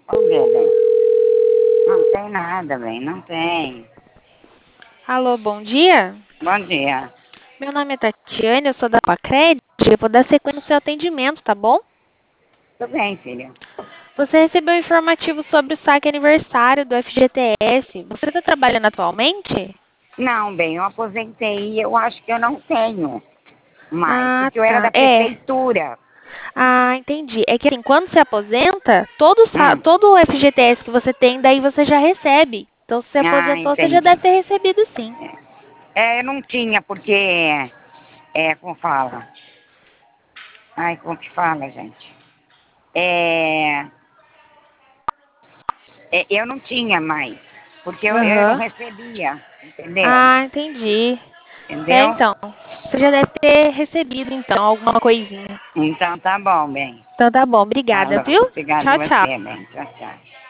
Vamos ver, bem. Não tem nada, bem, não tem. Alô, bom dia. Bom dia. Meu nome é Tatiane, eu sou da Pacred. Eu vou dar sequência no seu atendimento, tá bom? Tudo bem, filho. Você recebeu um informativo sobre o saque aniversário do FGTS. Você está trabalhando atualmente? Não, bem, eu aposentei e eu acho que eu não tenho mais, Ah, porque eu era tá. da prefeitura. Ah, entendi. É que assim, quando você aposenta, Hum. todo o FGTS que você tem, daí você já recebe. Então, se você Ah, aposentou, você já entendi. deve ter recebido sim. Eu não tinha, porque, como fala? Ai, como que fala, gente? É, eu não tinha mais, porque eu não Aham. recebia, entendeu? Ah, entendi. Entendeu? Então, você já deve ter recebido, então, alguma coisinha. Então tá bom, bem. Então tá bom, obrigada, Falou. viu? Obrigada Tchau, a tchau. você, bem. Tchau, tchau.